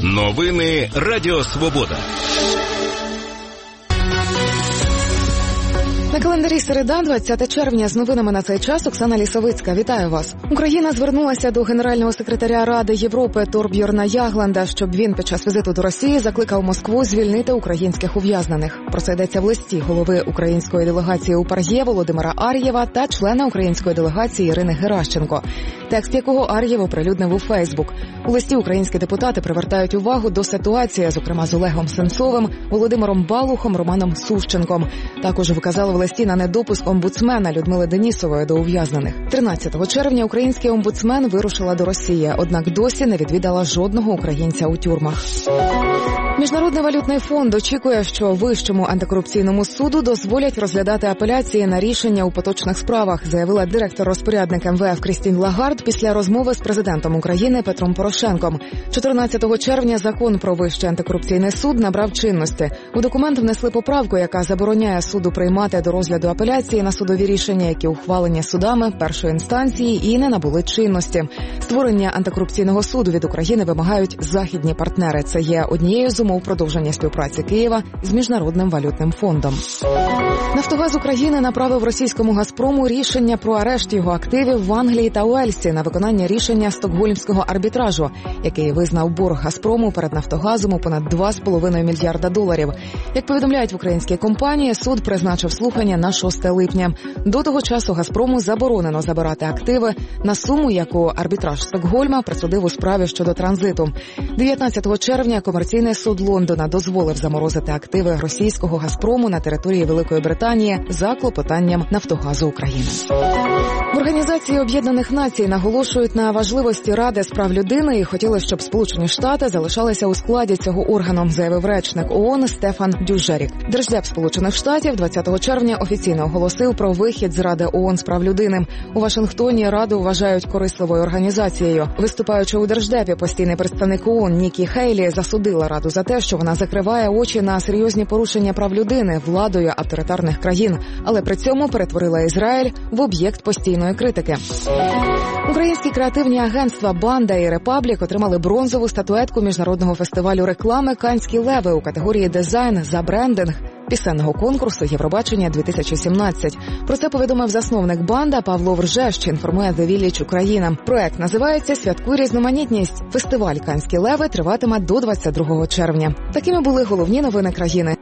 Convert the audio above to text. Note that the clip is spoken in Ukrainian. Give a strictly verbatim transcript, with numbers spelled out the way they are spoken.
Новини Радіо Свобода. На календарі середа, двадцяте червня. З новинами на цей час Оксана Лісовицька. Вітаю вас. Україна звернулася до генерального секретаря Ради Європи Торбьорна Ягланда, щоб він під час візиту до Росії закликав Москву звільнити українських ув'язнених. Про це йдеться в листі голови української делегації у ПАРЄ Володимира Ар'єва та члена української делегації Ірини Геращенко, текст якого Ар'єв оприлюднив у Фейсбук. У листі українські депутати привертають увагу до ситуації, зокрема з Олегом Сенцовим, Володимиром Балухом, Романом Сущенком. Також вказали в листі на недопуск омбудсмена Людмили Денісової до ув'язнених. тринадцятого червня український омбудсмен вирушила до Росії, однак досі не відвідала жодного українця у тюрмах. Міжнародний валютний фонд очікує, що Вищому антикорупційному суду дозволять розглядати апеляції на рішення у поточних справах, заявила директор-розпорядник ем ве еф Крістін Лагард після розмови з президентом України Петром Порошенком. чотирнадцятого червня закон про Вищий антикорупційний суд набрав чинності. У документ внесли поправку, яка забороняє суду приймати до розгляду апеляції на судові рішення, які ухвалені судами першої інстанції і не набули чинності. Створення антикорупційного суду від України вимагають західні партнери. Це є однією з умов продовження співпраці Києва з Міжнародним валютним фондом. Нафтогаз України направив російському «Газпрому» рішення про арешт його активів в Англії та Уельсі на виконання рішення Стокгольмського арбітражу, який визнав борг «Газпрому» перед «Нафтогазом» у понад два з половиною мільярда доларів. Як повідомляють в українській компанії, суд призначив слухання на шосте липня. До того часу «Газпрому» заборонено забирати активи на суму, яку арбітраж Стокгольма присудив у справі щодо транзиту. дев'ятнадцятого червня комерційний суд Лондона дозволив заморозити активи російського «Газпрому» на території Великої Британії за клопотанням «Нафтогазу України». В Організації Об'єднаних Націй наголошують на важливості Ради з прав людини і хотіли, щоб Сполучені Штати залишалися у складі цього органу, заявив речник ООН Стефан Дюжарік. Держдеп Сполучених Штатів двадцятого червня офіційно оголосив про вихід з Ради ООН з прав людини. У Вашингтоні Раду вважають корисливою організацією. Виступаючи у Держдепі, постійний представник ООН Нікі Хейлі засудила Раду за те, що вона закриває очі на серйозні порушення прав людини владою авторитарних країн, але при цьому перетворила Ізраїль в об'єкт постійної критики. Українські креативні агентства «Банда» і «Репаблік» отримали бронзову статуетку міжнародного фестивалю реклами «Канські леви» у категорії «Дизайн за брендинг» пісенного конкурсу «Євробачення-дві тисячі сімнадцять». Про це повідомив засновник «Банда» Павло Вржещ, інформує The Village Україна. Проект називається «Святкуй різноманітність». Фестиваль «Канські леви» триватиме до двадцять другого червня. Такими були головні новини країни.